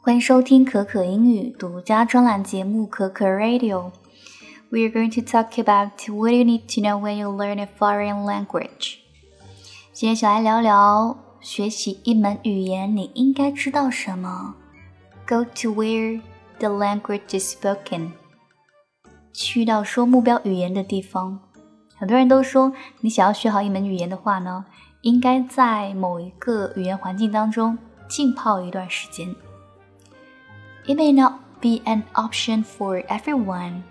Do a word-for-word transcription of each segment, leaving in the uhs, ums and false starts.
欢迎收听可可英语独家专栏节目可可 Radio。We are going to talk about what you need to know when you learn a foreign language。今天想来聊聊学习一门语言你应该知道什么。Go to where the language is spoken。去到说目标语言的地方。很多人都说，你想要学好一门语言的话呢，应该在某一个语言环境当中浸泡一段时间。It may not be an option for everyone,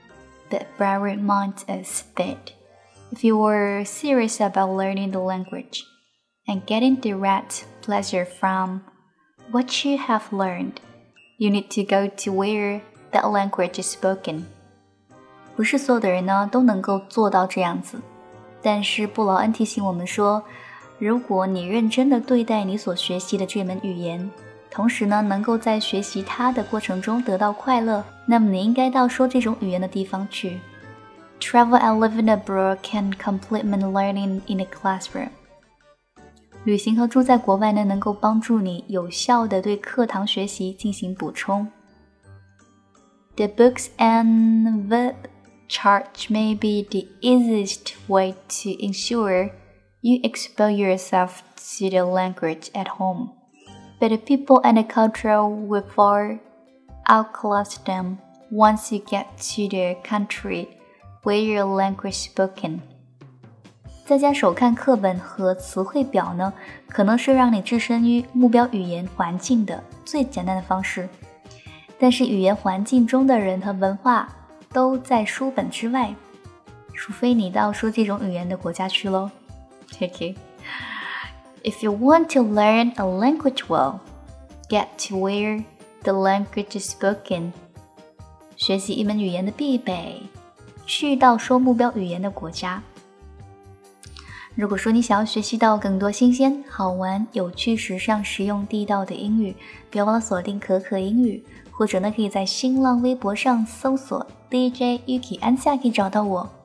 but Brad reminds us that if you were serious about learning the language and getting direct pleasure from what you have learned, you need to go to where that language is spoken. 不是所有的人呢都能够做到这样子，但是布劳恩提醒我们说，如果你认真地对待你所学习的这门语言，同时呢，能够在学习它的过程中得到快乐，那么你应该到说这种语言的地方去。Travel and living abroad can complement learning in a classroom. 旅行和住在国外呢，能够帮助你有效地对课堂学习进行补充。The books and web charts may be the easiest way to ensure you expose yourself to the language at home.But the people and the culture will far outclass them once you get to the country where your language is spoken. 在家手看课本和词汇表呢，可能是让你置身于目标语言环境的最简单的方式。但是语言环境中的人和文化都在书本之外，除非你到说这种语言的国家去咯。Okay.If you want to learn a language well, get to where the language is spoken. 学习一门语言的必备，去到说目标语言的国家。如果说你想要学习到更多新鲜、好玩、有趣、时尚、实用、地道的英语，别忘了锁定可可英语，或者呢可以在新浪微博上搜索 D J Yuki 安夏可以找到我。